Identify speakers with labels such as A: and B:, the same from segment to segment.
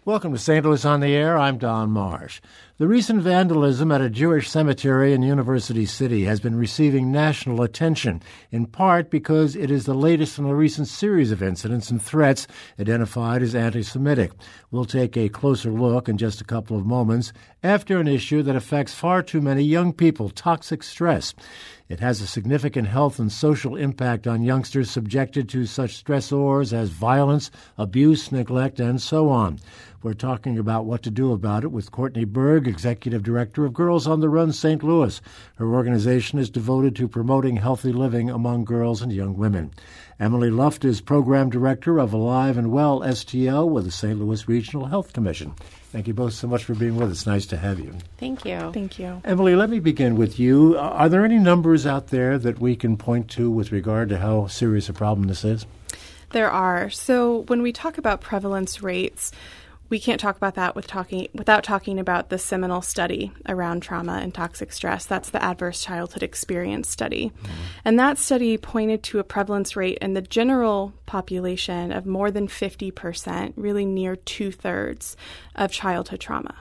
A: Welcome to St. Louis on the Air. I'm Don Marsh. The recent vandalism at a Jewish cemetery in University City has been receiving national attention, in part because it is the latest in a recent series of incidents and threats identified as anti-Semitic. We'll take a closer look in just a couple of moments after an issue that affects far too many young people, toxic stress. It has a significant health and social impact on youngsters subjected to such stressors as violence, abuse, neglect, and so on. We're talking about what to do about it with Courtney Berg, Executive Director of Girls on the Run St. Louis. Her organization is devoted to promoting healthy living among girls and young women. Emily Luft is Program Director of Alive and Well STL with the St. Louis Regional Health Commission. Thank you both so much for being with us. Nice to have you.
B: Thank you.
C: Thank you.
A: Emily, let me begin with you. Are there any numbers out there that we can point to with regard to how serious a problem this is?
C: There are. So when we talk about prevalence rates, we can't talk about that without talking about the seminal study around trauma and toxic stress. That's the Adverse Childhood Experience Study. Mm-hmm. And that study pointed to a prevalence rate in the general population of more than 50%, really near 2/3 of childhood trauma.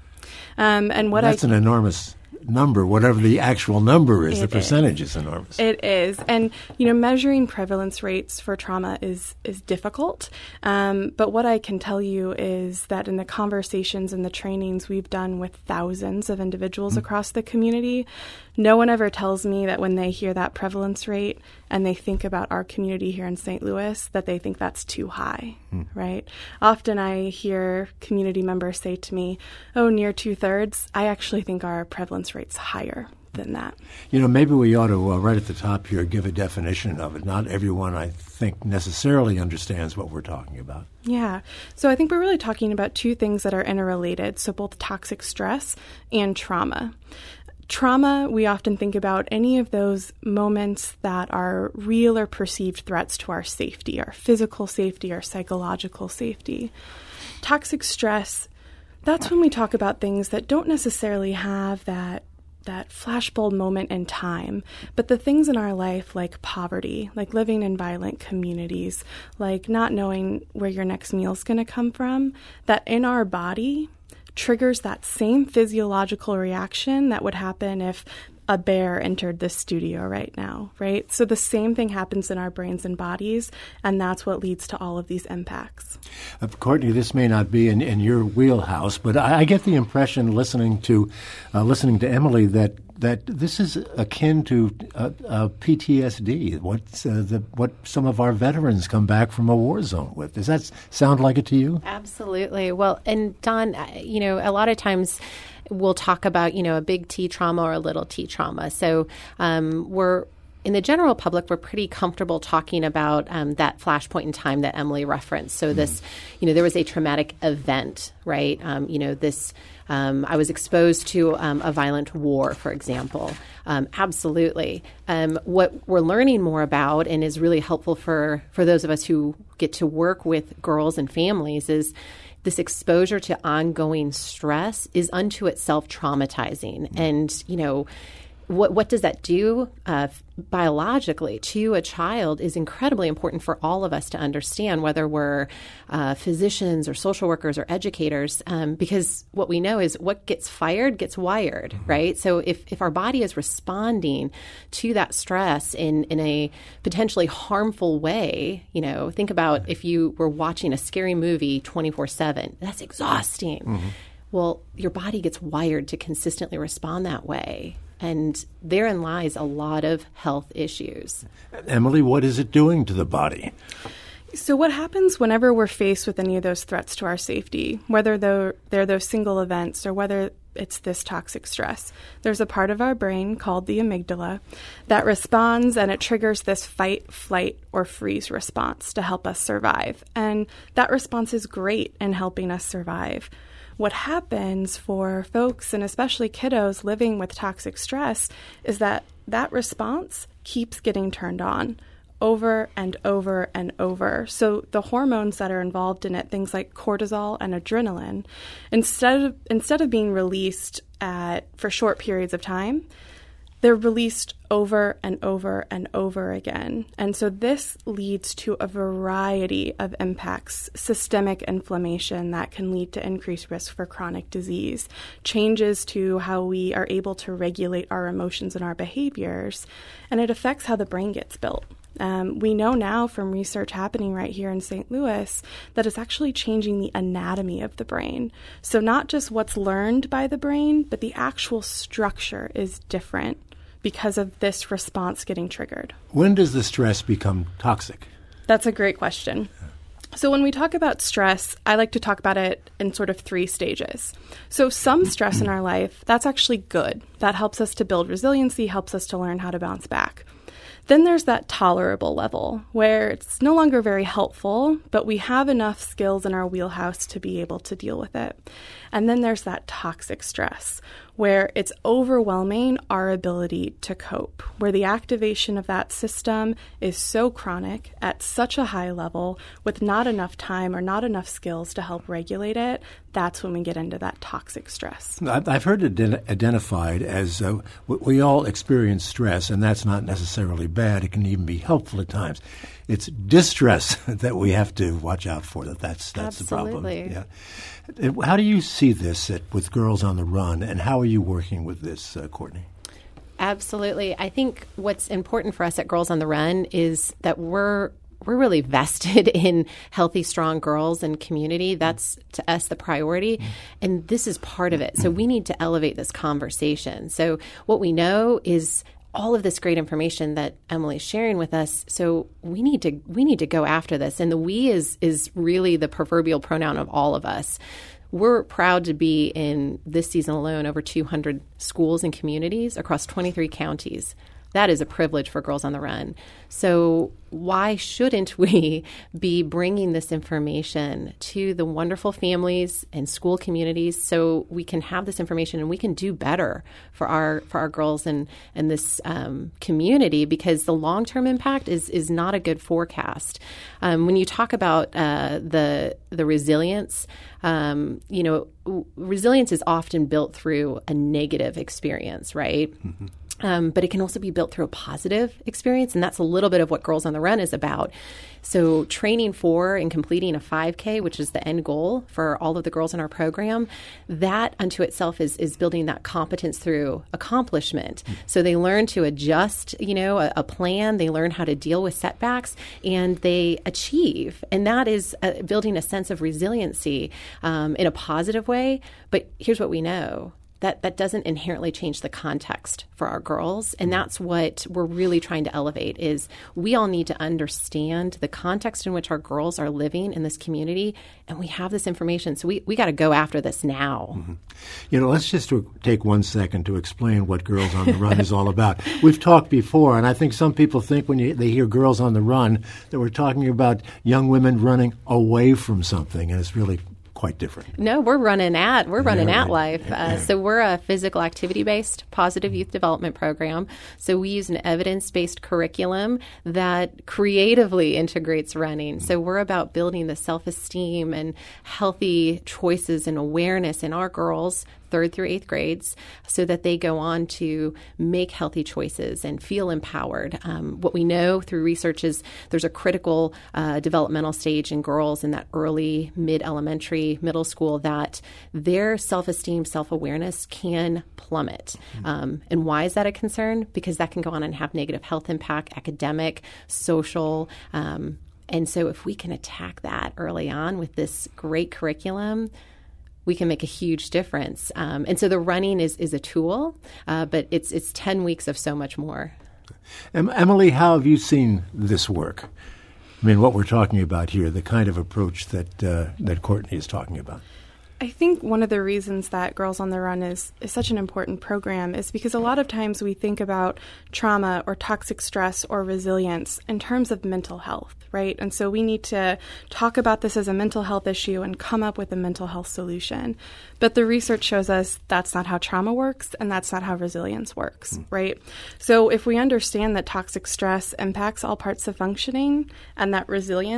C: That's an
A: enormous number. Whatever the actual number is, the percentage is enormous.
C: It is. And, measuring prevalence rates for trauma is difficult. But what I can tell you is that in the conversations and the trainings we've done with thousands of individuals across the community, no one ever tells me that when they hear that prevalence rate and they think about our community here in St. Louis, that they think that's too high, right? Often I hear community members say to me, near 2/3. I actually think our prevalence rate's higher than that.
A: Maybe we ought to, right at the top here, give a definition of it. Not everyone, I think, necessarily understands what we're talking about.
C: Yeah. So I think we're really talking about two things that are interrelated, so both toxic stress and trauma. Trauma, we often think about any of those moments that are real or perceived threats to our safety, our physical safety, our psychological safety. Toxic stress, that's when we talk about things that don't necessarily have that flashbulb moment in time, but the things in our life like poverty, like living in violent communities, like not knowing where your next meal is going to come from, that in our body triggers that same physiological reaction that would happen if a bear entered this studio right now, right? So the same thing happens in our brains and bodies, and that's what leads to all of these impacts.
A: Courtney, this may not be in your wheelhouse, but I get the impression listening to Emily that this is akin to PTSD, what some of our veterans come back from a war zone with. Does that sound like it to you?
B: Absolutely. Well, and Don, a lot of times we'll talk about, a big T trauma or a little T trauma. So in the general public, we're pretty comfortable talking about that flashpoint in time that Emily referenced. So this, there was a traumatic event, right? I was exposed to a violent war, for example. Absolutely. What we're learning more about and is really helpful for those of us who get to work with girls and families is this exposure to ongoing stress is unto itself traumatizing. And, what does that do biologically to a child is incredibly important for all of us to understand, whether we're physicians or social workers or educators, because what we know is what gets fired gets wired, right? So if our body is responding to that stress in a potentially harmful way, think about if you were watching a scary movie 24/7, that's exhausting. Mm-hmm. Well, your body gets wired to consistently respond that way. And therein lies a lot of health issues.
A: Emily, what is it doing to the body?
C: So what happens whenever we're faced with any of those threats to our safety, whether they're those single events or whether it's this toxic stress? There's a part of our brain called the amygdala that responds, and it triggers this fight, flight, or freeze response to help us survive. And that response is great in helping us survive. What happens for folks, and especially kiddos living with toxic stress, is that response keeps getting turned on over and over and over. So the hormones that are involved in it, things like cortisol and adrenaline, instead of being released for short periods of time, they're released over and over and over again. And so this leads to a variety of impacts: systemic inflammation that can lead to increased risk for chronic disease, changes to how we are able to regulate our emotions and our behaviors, and it affects how the brain gets built. We know now from research happening right here in St. Louis that it's actually changing the anatomy of the brain. So not just what's learned by the brain, but the actual structure is different because of this response getting triggered.
A: When does the stress become toxic?
C: That's a great question. So when we talk about stress, I like to talk about it in sort of 3 stages. So some stress in our life, that's actually good. That helps us to build resiliency, helps us to learn how to bounce back. Then there's that tolerable level where it's no longer very helpful, but we have enough skills in our wheelhouse to be able to deal with it. And then there's that toxic stress where it's overwhelming our ability to cope, where the activation of that system is so chronic at such a high level with not enough time or not enough skills to help regulate it. That's when we get into that toxic stress.
A: I've heard it identified as we all experience stress, and that's not necessarily bad. It can even be helpful at times. It's distress that we have to watch out for. That's
B: Absolutely.
A: the problem. Yeah. How do you see this with Girls on the Run, and how are you working with this, Courtney?
B: Absolutely. I think what's important for us at Girls on the Run is that we're really vested in healthy, strong girls and community. That's, to us, the priority. And this is part of it. So we need to elevate this conversation. So what we know is all of this great information that Emily's sharing with us. So we need to go after this. And the we is really the proverbial pronoun of all of us. We're proud to be in this season alone over 200 schools and communities across 23 counties. That is a privilege for Girls on the Run. So why shouldn't we be bringing this information to the wonderful families and school communities so we can have this information and we can do better for our girls and this community, because the long-term impact is not a good forecast. When you talk about the resilience, resilience is often built through a negative experience, right? Mm-hmm. But it can also be built through a positive experience, and that's a little bit of what Girls on the Run is about. So training for and completing a 5K, which is the end goal for all of the girls in our program, that unto itself is building that competence through accomplishment. So they learn to adjust, a plan. They learn how to deal with setbacks, and they achieve. And that is building a sense of resiliency in a positive way. But here's what we know. That doesn't inherently change the context for our girls. And that's what we're really trying to elevate is we all need to understand the context in which our girls are living in this community. And we have this information. So we got to go after this now.
A: Mm-hmm. Let's just take 1 second to explain what Girls on the Run is all about. We've talked before, and I think some people think when they hear Girls on the Run that we're talking about young women running away from something. And it's really quite different.
B: No, we're running at life. So we're a physical activity-based positive youth development program. So we use an evidence-based curriculum that creatively integrates running. So we're about building the self-esteem and healthy choices and awareness in our girls, 3rd through 8th grades, so that they go on to make healthy choices and feel empowered. What we know through research is there's a critical developmental stage in girls in that early, mid-elementary, middle school that their self-esteem, self-awareness can plummet. And why is that a concern? Because that can go on and have negative health impact, academic, social. And so if we can attack that early on with this great curriculum, we can make a huge difference. And so the running is a tool, but it's 10 weeks of so much more.
A: Emily, how have you seen this work? I mean, what we're talking about here, the kind of approach that Courtney is talking about.
C: I think one of the reasons that Girls on the Run is such an important program is because a lot of times we think about trauma or toxic stress or resilience in terms of mental health, right? And so we need to talk about this as a mental health issue and come up with a mental health solution. But the research shows us that's not how trauma works and that's not how resilience works, right? So if we understand that toxic stress impacts all parts of functioning and that resilience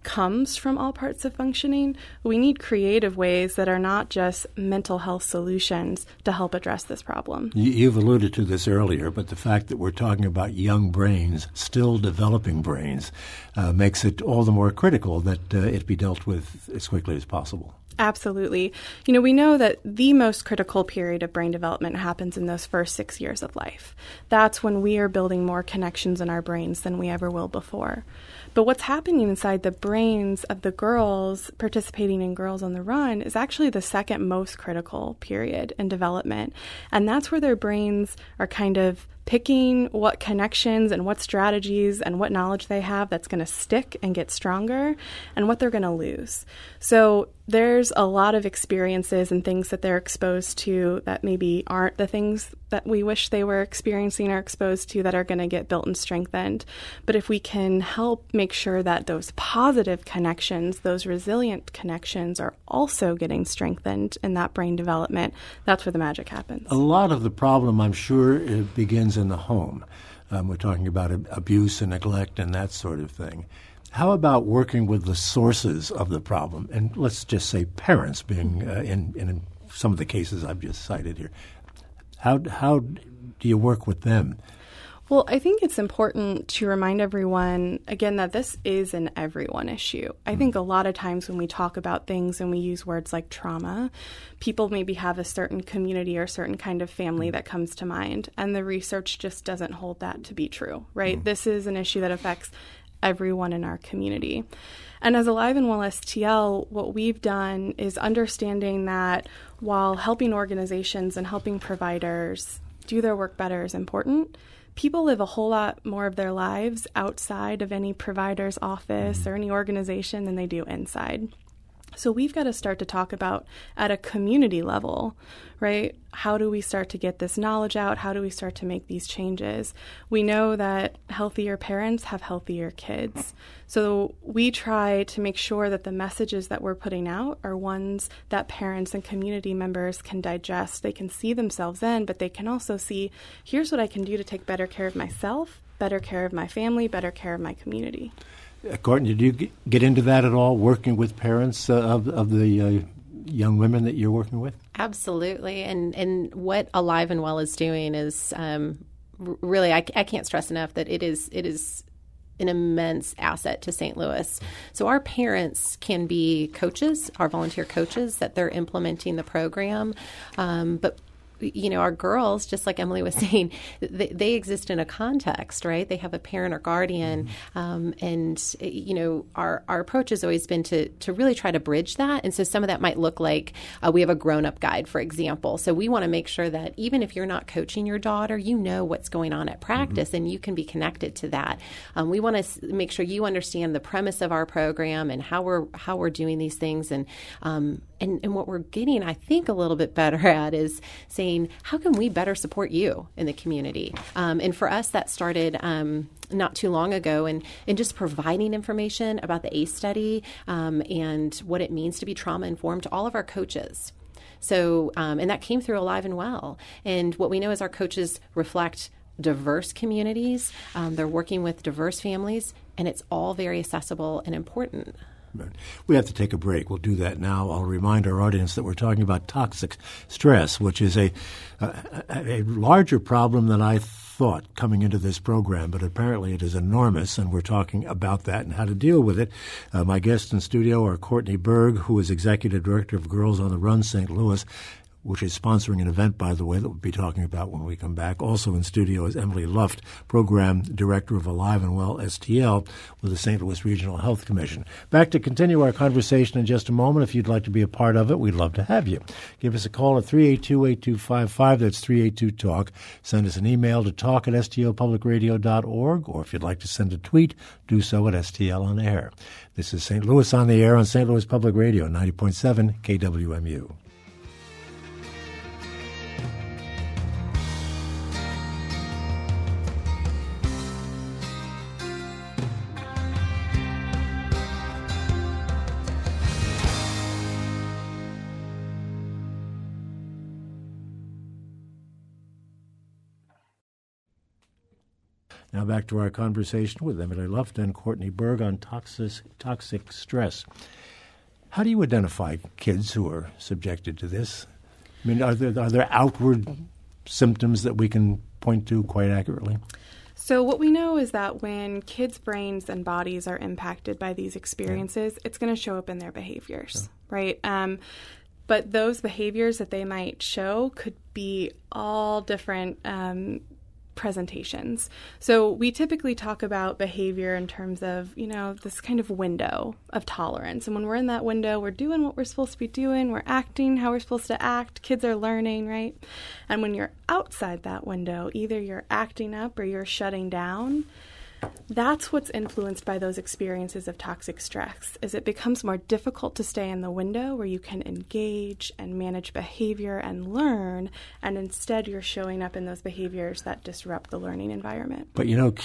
C: comes from all parts of functioning. We need creative ways that are not just mental health solutions to help address this problem.
A: You've alluded to this earlier, but the fact that we're talking about young brains, still developing brains, makes it all the more critical that it be dealt with as quickly as possible.
C: Absolutely. We know that the most critical period of brain development happens in those first 6 years of life. That's when we are building more connections in our brains than we ever will before. But what's happening inside the brains of the girls participating in Girls on the Run is actually the second most critical period in development. And that's where their brains are kind of picking what connections and what strategies and what knowledge they have that's going to stick and get stronger and what they're going to lose. So there's a lot of experiences and things that they're exposed to that maybe aren't the things that we wish they were experiencing or exposed to that are going to get built and strengthened. But if we can help make sure that those positive connections, those resilient connections are also getting strengthened in that brain development, that's where the magic happens.
A: A lot of the problem, I'm sure, it begins in the home. We're talking about abuse and neglect and that sort of thing. How about working with the sources of the problem? And let's just say parents being in some of the cases I've just cited here. How do you work with them?
C: Well, I think it's important to remind everyone, again, that this is an everyone issue. I think a lot of times when we talk about things and we use words like trauma, people maybe have a certain community or certain kind of family that comes to mind, and the research just doesn't hold that to be true, right? This is an issue that affects everyone in our community. And as Alive and Well STL, what we've done is understanding that while helping organizations and helping providers do their work better is important, people live a whole lot more of their lives outside of any provider's office or any organization than they do inside. So we've got to start to talk about at a community level, right? How do we start to get this knowledge out? How do we start to make these changes? We know that healthier parents have healthier kids. So we try to make sure that the messages that we're putting out are ones that parents and community members can digest. They can see themselves in, but they can also see, here's what I can do to take better care of myself, better care of my family, better care of my community.
A: Courtney, did you get into that at all, working with parents of the young women that you're working with?
B: Absolutely. And what Alive and Well is doing is really, I can't stress enough that it is an immense asset to St. Louis. So our parents can be coaches, our volunteer coaches, that they're implementing the program. But our girls, just like Emily was saying, they exist in a context, right? They have a parent or guardian. And our approach has always been to really try to bridge that. And so some of that might look like we have a grown-up guide, for example. So we want to make sure that even if you're not coaching your daughter, you know what's going on at practice and you can be connected to that. We want to make sure you understand the premise of our program and how we're doing these things. And what we're getting, I think, a little bit better at is saying, how can we better support you in the community? And for us, that started not too long ago, and just providing information about the ACE study and what it means to be trauma-informed to all of our coaches. So, and that came through Alive and Well. And what we know is our coaches reflect diverse communities. They're working with diverse families, and it's all very accessible and important.
A: We have to take a break. We'll do that now. I'll remind our audience that we're talking about toxic stress, which is a larger problem than I thought coming into this program, but apparently it is enormous, and we're talking about that and how to deal with it. My guests in studio are Courtney Berg, who is Executive Director of Girls on the Run St. Louis, which is sponsoring an event, by the way, that we'll be talking about when we come back. Also in studio is Emily Luft, Program Director of Alive and Well STL with the St. Louis Regional Health Commission. Back to continue our conversation in just a moment. If you'd like to be a part of it, we'd love to have you. Give us a call at 382-8255. That's 382-TALK. Send us an email to talk@stlpublicradio.org, or if you'd like to send a tweet, do so at STL on Air. This is St. Louis on the Air on St. Louis Public Radio, 90.7 KWMU. Now back to our conversation with Emily Luft and Courtney Berg on toxic stress. How do you identify kids who are subjected to this? I mean, are there outward symptoms that we can point to quite accurately?
C: So what we know is that when kids' brains and bodies are impacted by these experiences, it's going to show up in their behaviors, right? But those behaviors that they might show could be all different presentations. So we typically talk about behavior in terms of, this kind of window of tolerance. And when we're in that window, we're doing what we're supposed to be doing. We're acting how we're supposed to act. Kids are learning, right? And when you're outside that window, either you're acting up or you're shutting down. That's what's influenced by those experiences of toxic stress, is it becomes more difficult to stay in the window where you can engage and manage behavior and learn, and instead you're showing up in those behaviors that disrupt the learning environment.
A: But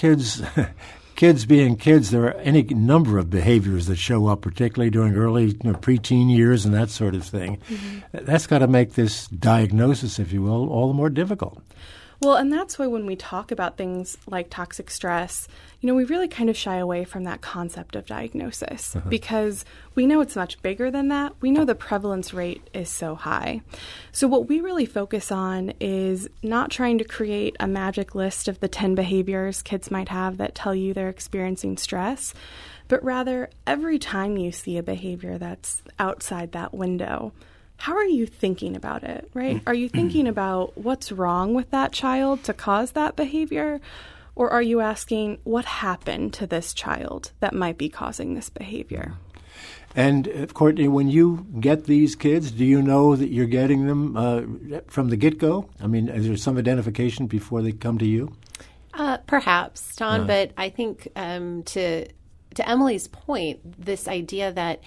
A: kids being kids, there are any number of behaviors that show up, particularly during early preteen years and that sort of thing. Mm-hmm. That's got to make this diagnosis, if you will, all the more difficult.
C: Well, and that's why when we talk about things like toxic stress, we really kind of shy away from that concept of diagnosis because we know it's much bigger than that. We know the prevalence rate is so high. So what we really focus on is not trying to create a magic list of the 10 behaviors kids might have that tell you they're experiencing stress, but rather every time you see a behavior that's outside that window, how are you thinking about it, right? Are you thinking about what's wrong with that child to cause that behavior? Or are you asking what happened to this child that might be causing this behavior?
A: And, Courtney, when you get these kids, do you know that you're getting them from the get-go? I mean, is there some identification before they come to you?
B: Perhaps, Don, but I think to Emily's point, this idea that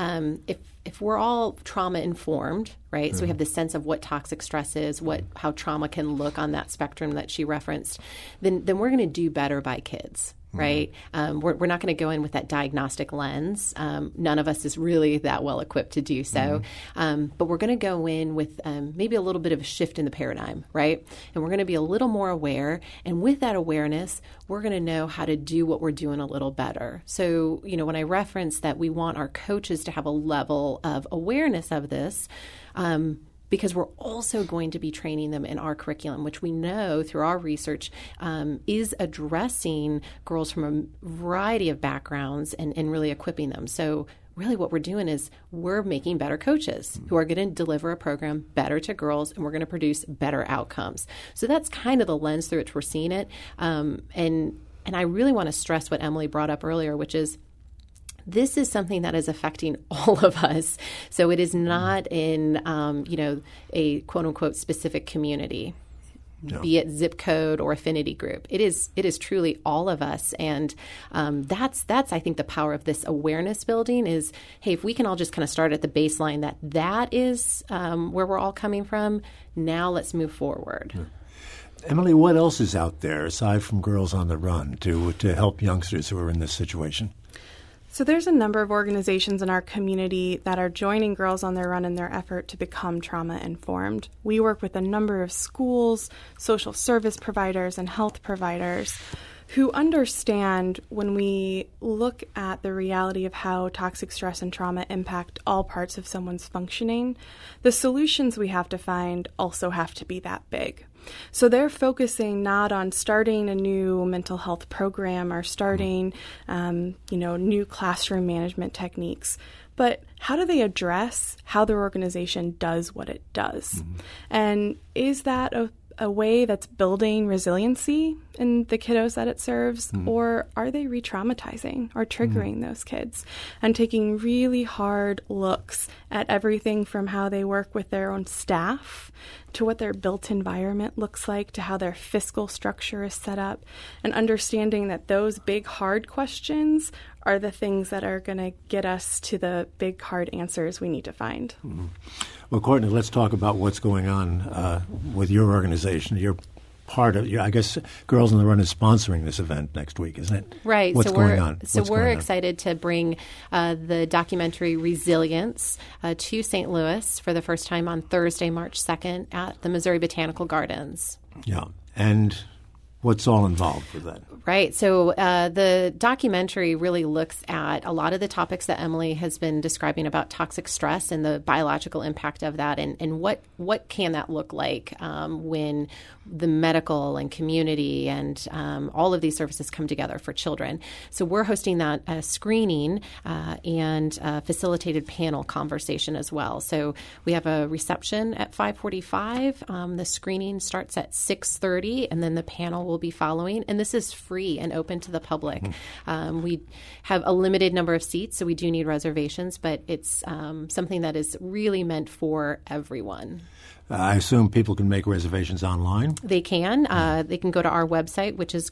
B: if we're all trauma informed, right? So we have this sense of what toxic stress is, how trauma can look on that spectrum that she referenced, then we're going to do better by kids. Right? We're not going to go in with that diagnostic lens. None of us is really that well equipped to do so. But we're going to go in with maybe a little bit of a shift in the paradigm, right? And we're going to be a little more aware. And with that awareness, we're going to know how to do what we're doing a little better. So, when I reference that we want our coaches to have a level of awareness of this, because we're also going to be training them in our curriculum, which we know through our research is addressing girls from a variety of backgrounds and really equipping them. So really what we're doing is we're making better coaches who are going to deliver a program better to girls, and we're going to produce better outcomes. So that's kind of the lens through which we're seeing it. And I really want to stress what Emily brought up earlier, which is this is something that is affecting all of us. So it is not in, a quote-unquote specific community, be it zip code or affinity group. It is truly all of us. And that's I think, the power of this awareness building is, hey, if we can all just kind of start at the baseline that is where we're all coming from, now let's move forward.
A: Yeah. Emily, what else is out there aside from Girls on the Run to help youngsters who are in this situation?
C: So there's a number of organizations in our community that are joining Girls on the Run in their effort to become trauma-informed. We work with a number of schools, social service providers, and health providers who understand when we look at the reality of how toxic stress and trauma impact all parts of someone's functioning, the solutions we have to find also have to be that big. So they're focusing not on starting a new mental health program or starting, new classroom management techniques, but how do they address how their organization does what it does? Mm-hmm. And is that a way that's building resiliency in the kiddos that it serves, or are they re-traumatizing or triggering those kids and taking really hard looks at everything from how they work with their own staff to what their built environment looks like to how their fiscal structure is set up, and understanding that those big hard questions are the things that are going to get us to the big hard answers we need to find. Mm-hmm.
A: Well, Courtney, let's talk about what's going on with your organization. You're part of, I guess, Girls on the Run is sponsoring this event next week, isn't it?
B: Right.
A: What's going on?
B: So we're excited to bring the documentary Resilience to St. Louis for the first time on Thursday, March 2nd at the Missouri Botanical Gardens.
A: Yeah. And what's all involved with that?
B: Right. So the documentary really looks at a lot of the topics that Emily has been describing about toxic stress and the biological impact of that, and what can that look like when the medical and community and all of these services come together for children. So we're hosting that screening and facilitated panel conversation as well. So we have a reception at 5:45. The screening starts at 6:30, and then the panel will be following. And this is free and open to the public. We have a limited number of seats, so we do need reservations, but it's something that is really meant for everyone.
A: I assume people can make reservations online?
B: They can. They can go to our website, which is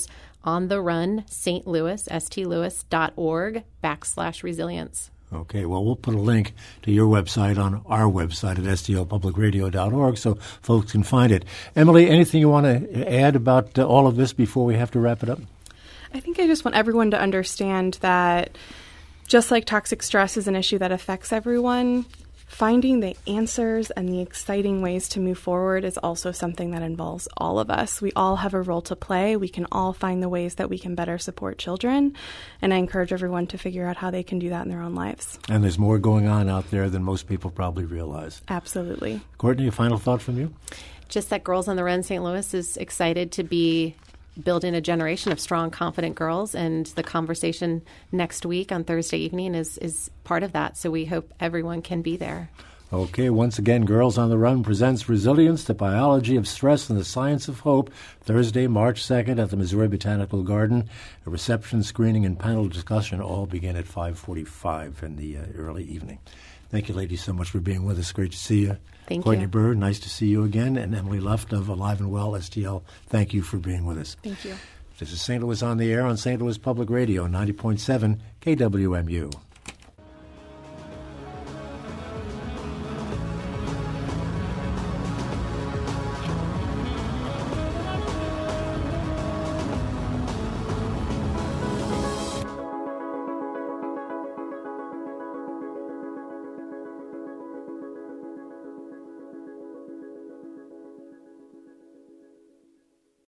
B: girlsontherunstlouis.org/resilience.
A: Okay, well, we'll put a link to your website on our website at stlpublicradio.org so folks can find it. Emily, anything you want to add about all of this before we have to wrap it up?
C: I think I just want everyone to understand that just like toxic stress is an issue that affects everyone, finding the answers and the exciting ways to move forward is also something that involves all of us. We all have a role to play. We can all find the ways that we can better support children. And I encourage everyone to figure out how they can do that in their own lives.
A: And there's more going on out there than most people probably realize.
C: Absolutely.
A: Courtney, a final thought from you?
B: Just that Girls on the Run St. Louis is excited to be building a generation of strong, confident girls, and the conversation next week on Thursday evening is part of that. So we hope everyone can be there.
A: Okay, once again, Girls on the Run presents Resilience, the Biology of Stress and the Science of Hope, Thursday, March 2nd at the Missouri Botanical Garden. A reception, screening, and panel discussion all begin at 5:45 in the early evening. Thank you, ladies, so much for being with us. Great to see you.
B: Thank
A: Courtney
B: you.
A: Bird, nice to see you again. And Emily Luft of Alive and Well STL, thank you for being with us.
C: Thank you.
A: This is St. Louis on the Air on St. Louis Public Radio, 90.7 KWMU.